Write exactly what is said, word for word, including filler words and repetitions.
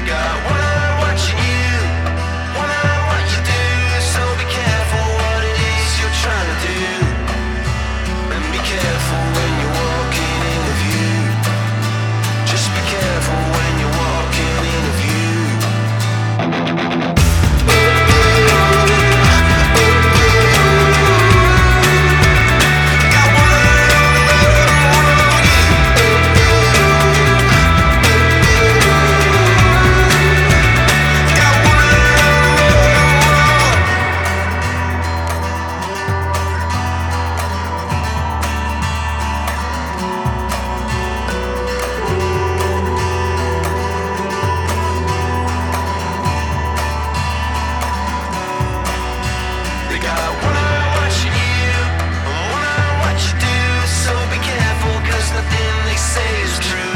got one eye watching you, one eye what you do. So be careful what it is you're trying to do, and be careful when you're walking in the view. Just be careful when you're walking in the view. They got one eye watching you, and one eye what you do. So be careful, 'cause nothing they say is true.